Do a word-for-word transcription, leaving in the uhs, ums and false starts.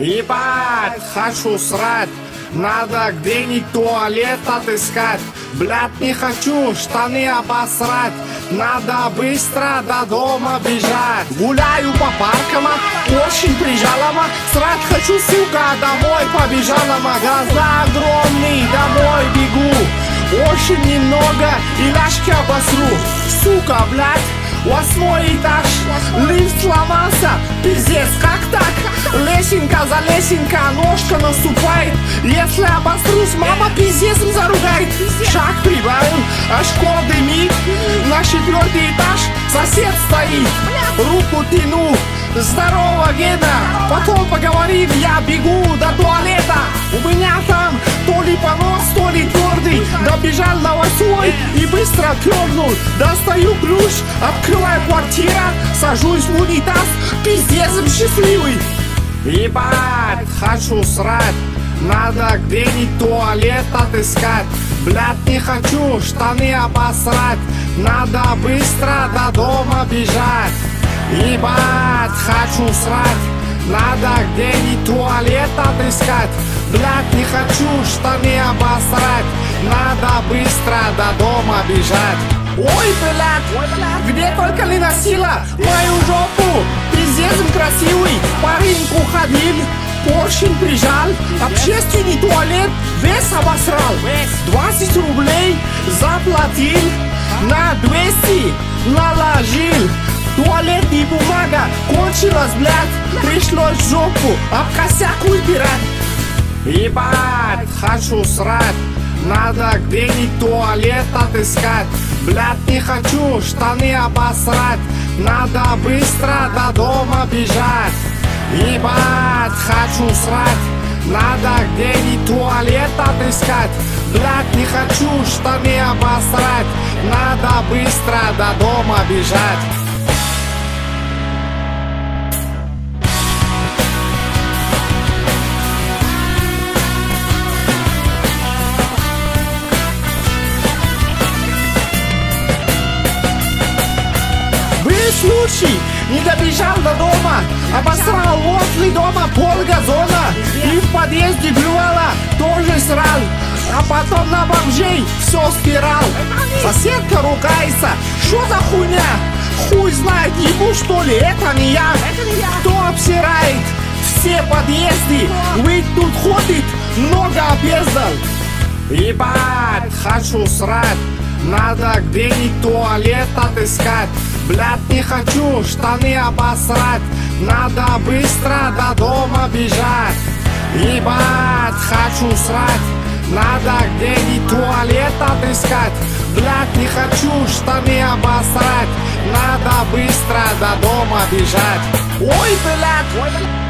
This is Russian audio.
Ебать, хочу срать, надо где-нибудь туалет отыскать. Блять, не хочу штаны обосрать, надо быстро до дома бежать. Гуляю по паркам, очень прижалома, срать хочу, сука, домой побежала. Глаза огромные, домой бегу, очень немного и ляжки обосру. Сука, блять, восьмой этаж, лифт сломался, пиздец, как так? Лесенка за лесенка, ножка наступает. Если обосрусь, мама пиздецом заругает. Шаг прибавил, аж кор дымит. На четвертый этаж сосед стоит, руку тяну. Здорово, Гена, потом поговорим, я бегу до туалета. У меня там то ли понос, то ли твердый. Добежал на восьмой и быстро пернул. Достаю ключ, открываю квартира, сажусь в унитаз, пиздецом счастливый. Ебать, хочу срать, надо где-нибудь туалет отыскать. Блять, не хочу штаны обосрать, надо быстро до дома бежать. Ебать, хочу срать, надо где-нибудь туалет отыскать. Блять, не хочу штаны обосрать, надо быстро до дома бежать. Ой, блядь, где только не носила мою жопу, пиздецом красивый парень уходил, поршень прижал, общественный туалет весь обосрал. Двадцать рублей заплатил, на двести наложил. Туалетная бумага кончилась, блядь, пришлось жопу об косяк убирать. Ебать, хочу срать, надо где-нибудь туалет отыскать. Блять, не хочу штаны обосрать, надо быстро до дома бежать. Ебать, хочу срать, надо где-нибудь туалет отыскать. Блять, не хочу штаны обосрать, надо быстро до дома бежать. Случай, не добежал до дома, обосрал возле дома пол газона. И в подъезде блювала, тоже срал, а потом на бомжей все спирал. Соседка ругается, что за хуйня? Хуй знает, ему что ли, это не я. Кто обсирает все подъезды, ведь тут ходит много обездал. Ебать, хочу срать, надо где-нибудь туалет отыскать. Блять, не хочу штаны обосрать, надо быстро до дома бежать. Ебать, хочу срать, надо где-нибудь туалет отыскать. Блять, не хочу штаны обосрать, надо быстро до дома бежать. Ой, блять, ой, блять.